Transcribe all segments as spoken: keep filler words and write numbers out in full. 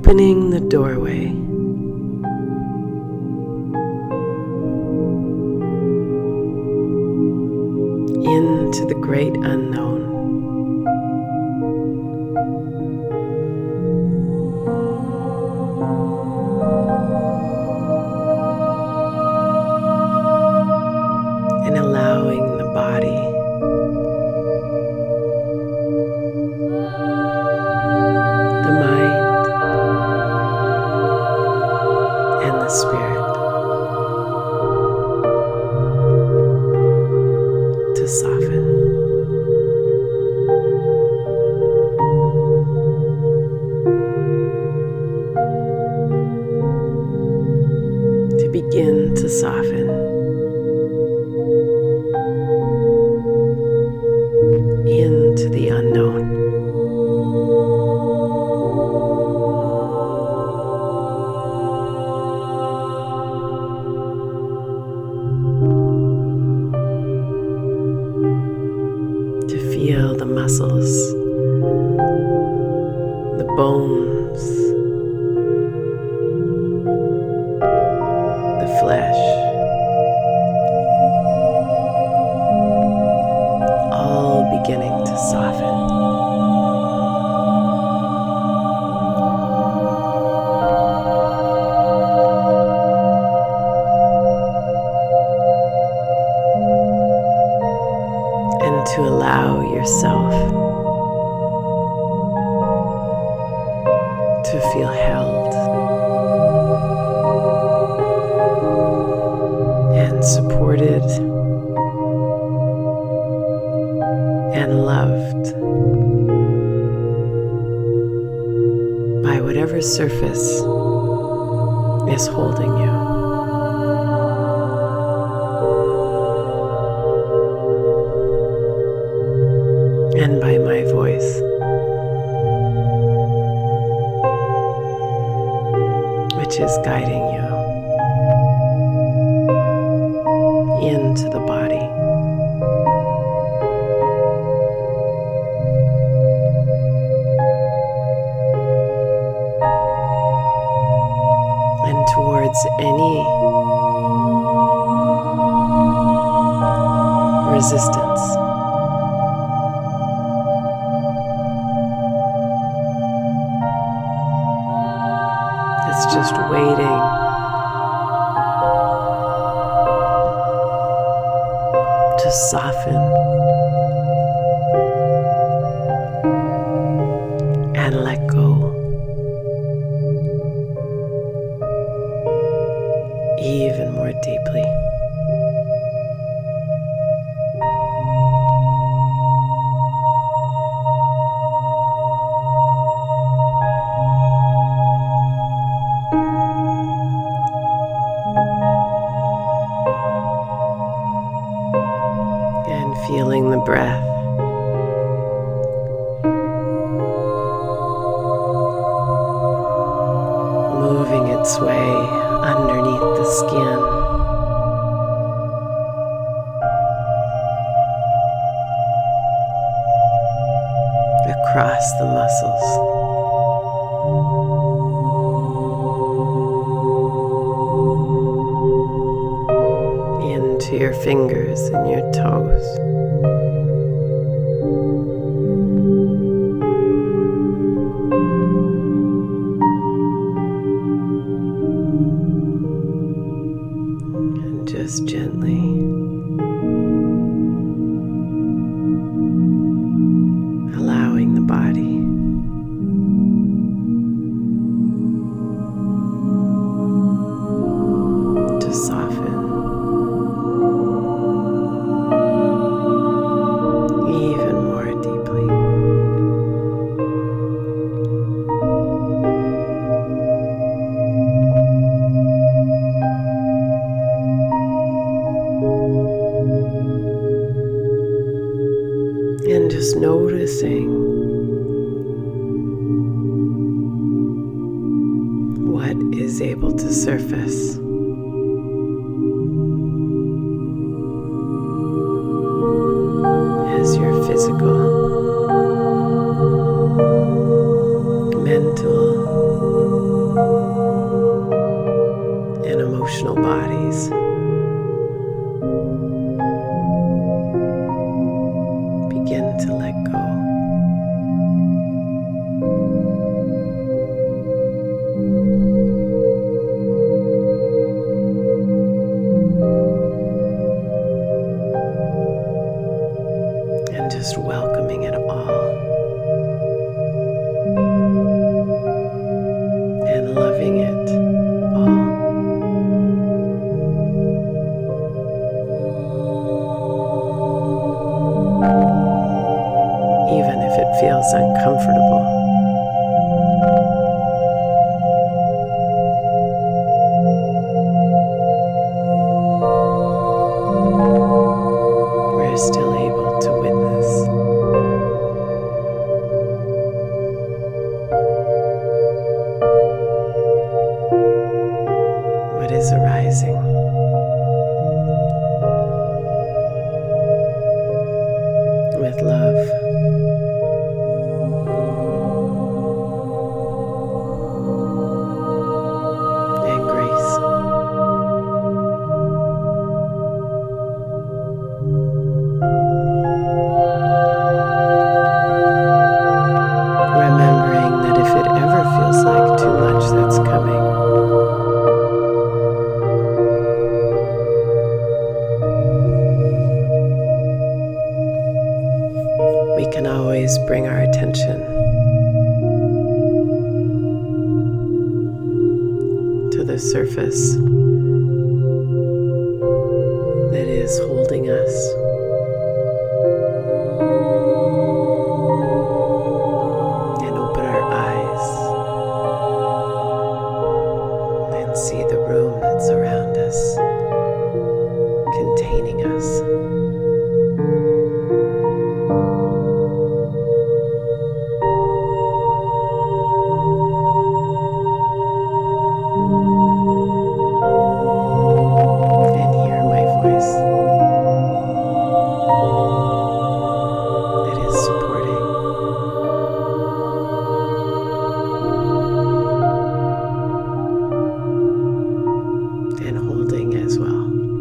opening the doorway into the great unknown. And allowing the body the mind and the spirit to soften. To begin to soften into the unknown. Feel the muscles, the bones, the flesh, all beginning to soften. And to allow yourself to feel held and supported and loved by whatever surface is holding you. And by my voice, which is guiding you into the body. And towards any resistance. It's just waiting to soften and let go even more deeply. Feeling the breath moving its way underneath the skin, across the muscles, into your fingers and your toes. Just gently allowing the body to soften even more deeply. And just noticing what is able to surface. As your physical, mental, emotional bodies. Begin to let go. And just welcoming it all. And loving it all. Even if it feels uncomfortable. We're still able to witness what is arising. With love. And grace. Remembering that if it ever feels like too much that's coming, we can always bring our attention to the surface that is holding us. And open our eyes and see the room that's around us, containing us. And holding as well.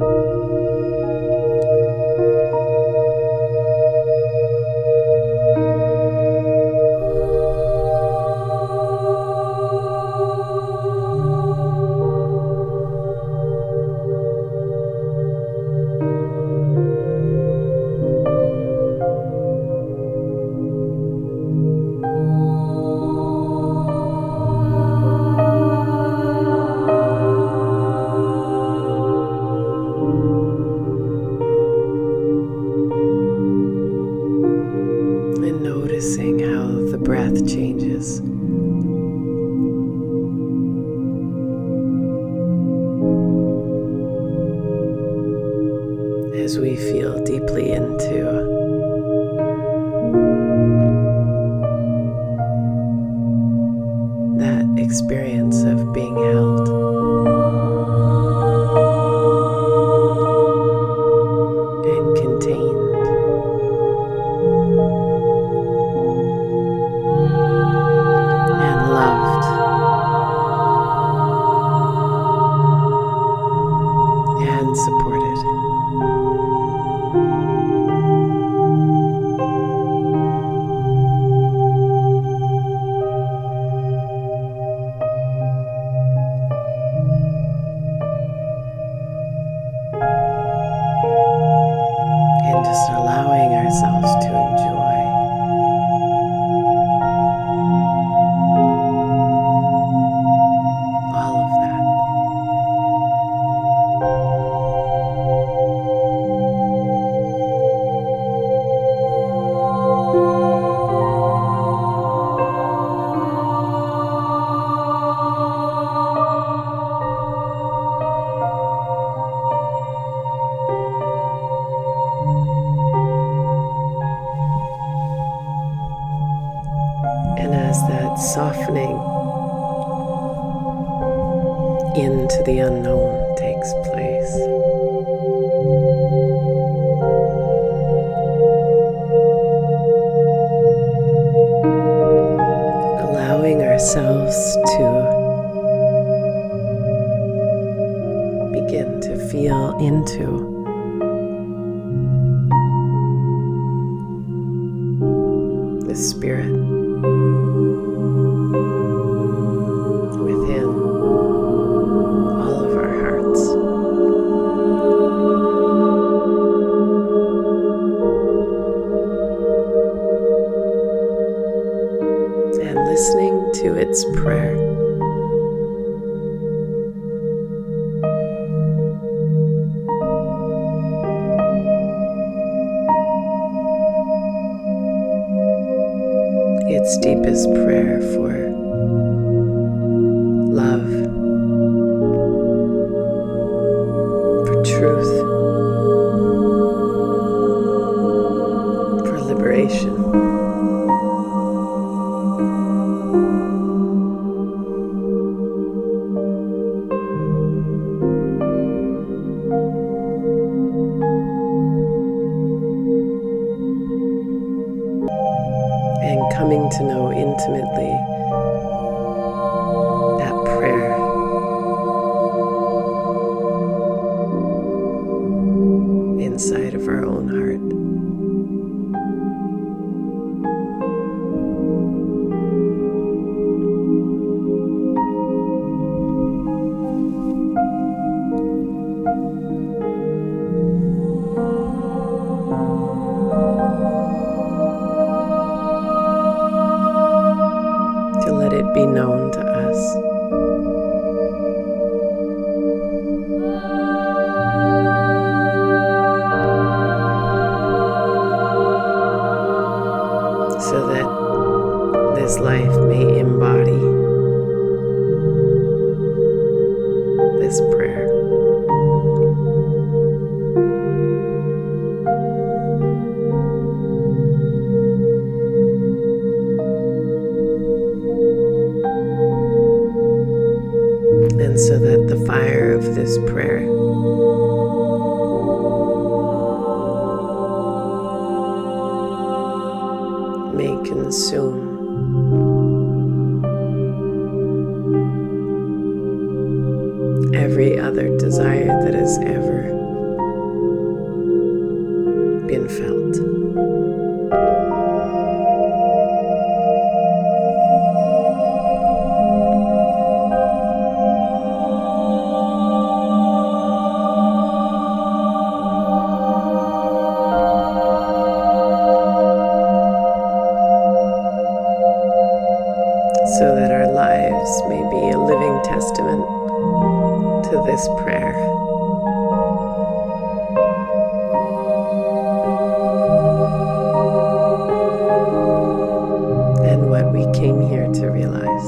And noticing how the breath changes. As we feel deeply into that experience of being held. And contained. And loved. And supported. And just allowing ourselves to enjoy all of that. And as that softening into the unknown takes place, allowing ourselves to begin to feel into the spirit within all of our hearts. And listening to its prayer. Its deepest prayer for love, for truth, for liberation. And coming to know intimately that prayer inside of our own heart. To let it be known to us. So that this life may embody this prayer. And so that the fire of this prayer may consume every other desire that has ever been felt. So that our lives may be a living testament to this prayer. And what we came here to realize.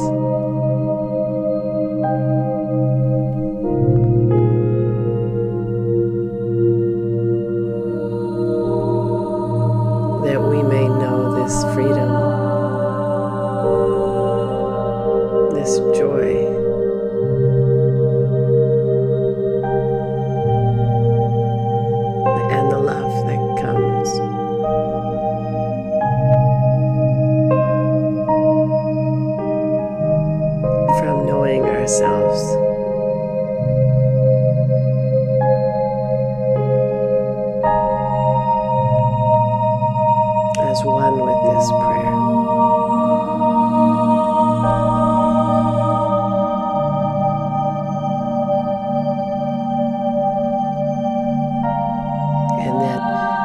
That we may know this freedom, this joy, and the love that comes from knowing ourselves as one with this prayer. And that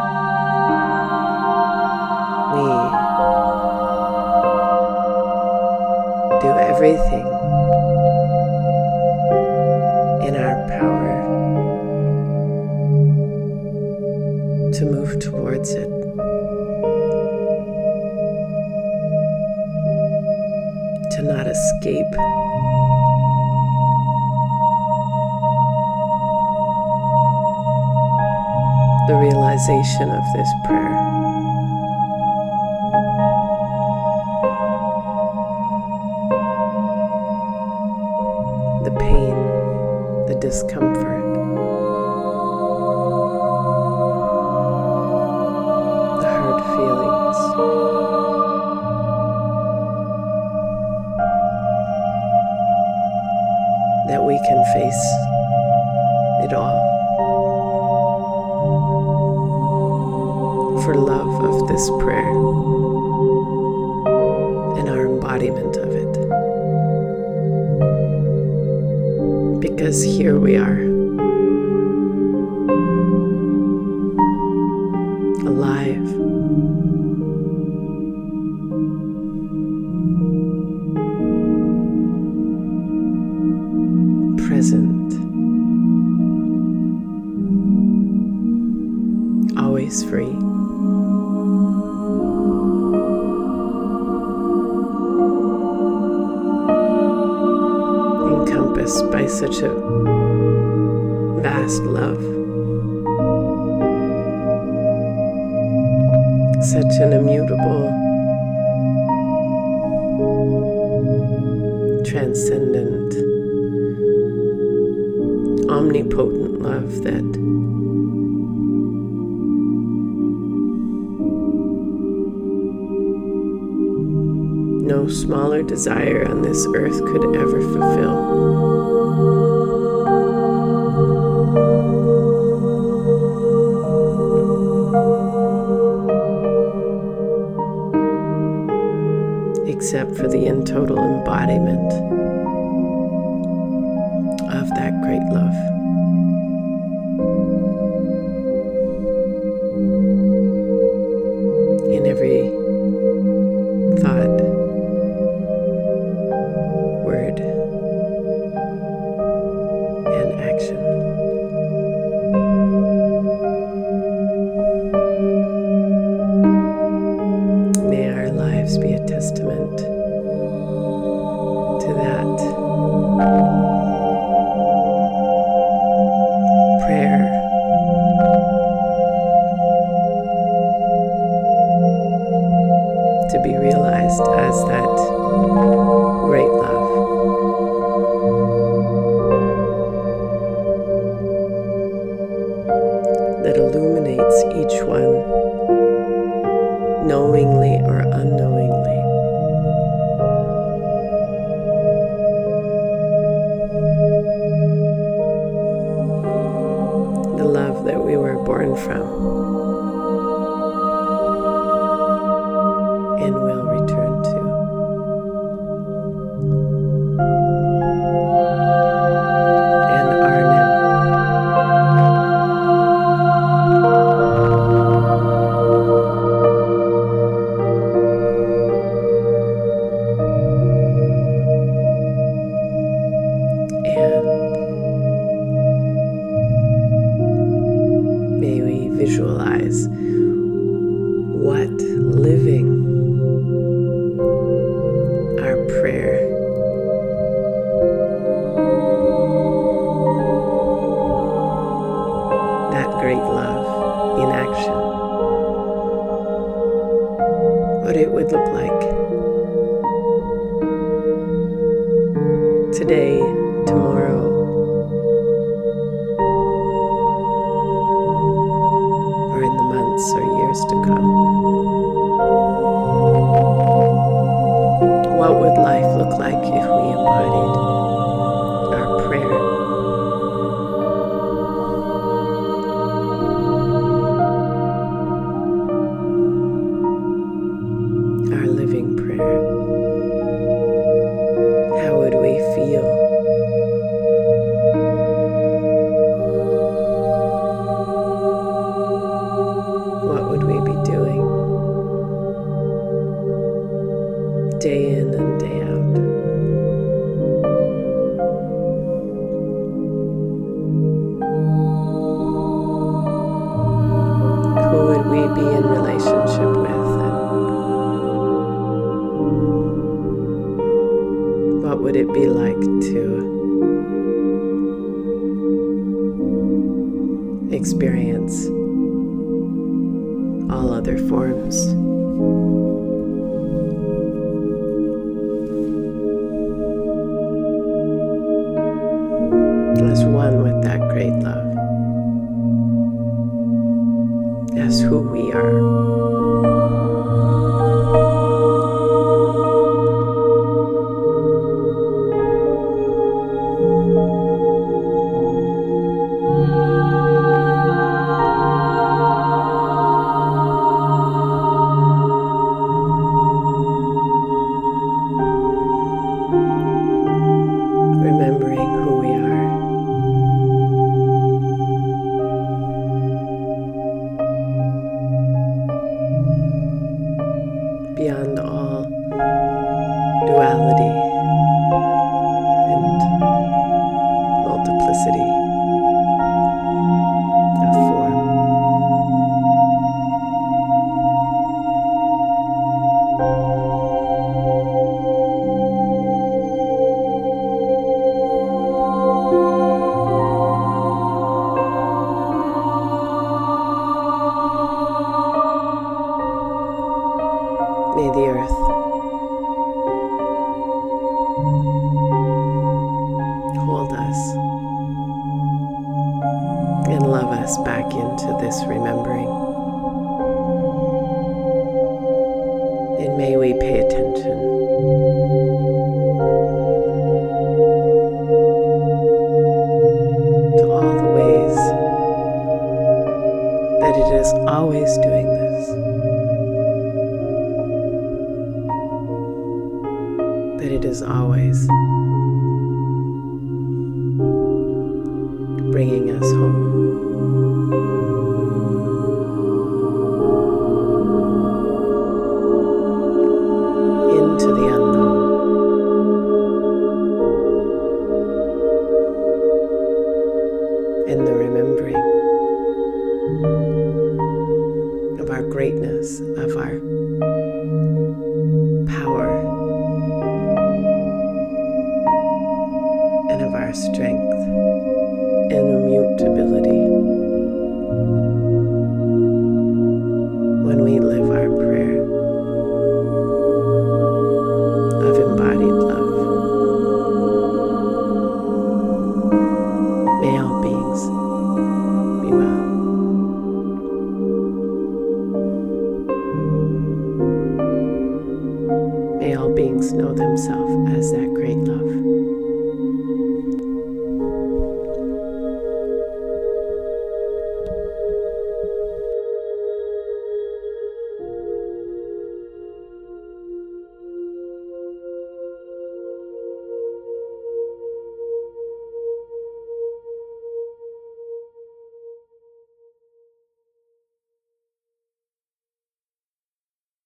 we do everything in our power to move towards it. To not escape the realization of this prayer. The pain, the discomfort, the hard feelings, that we can face it all, for love of this prayer and our embodiment of it. Because here we are, alive, present, always free. Encompassed by such a vast love, such an immutable, transcendent, omnipotent love that no smaller desire on this earth could ever fulfill. Except for the in total embodiment of that great love. In every thought, word, and action. May our lives be a testament to that prayer. To be realized as that great love. That illuminates each one, knowingly or unknowingly. The love that we were born from and will return to. And are now. And may we visualize what living our prayer that great love in action, what it would look like today, tomorrow, or in the months or years to come. What would life look like if we embodied our prayer? Our living prayer. How would we feel? What would we be doing? Day in and day out. Who would we be in relationship with? And what would it be like to experience all other forms? As one with that great love, as who we are. and love us back into this remembering. And may we pay attention to all the ways that it is always doing this, that it is always bringing us home. Into the unknown. In the remembering of our greatness, of our power, and of our strength and immutability.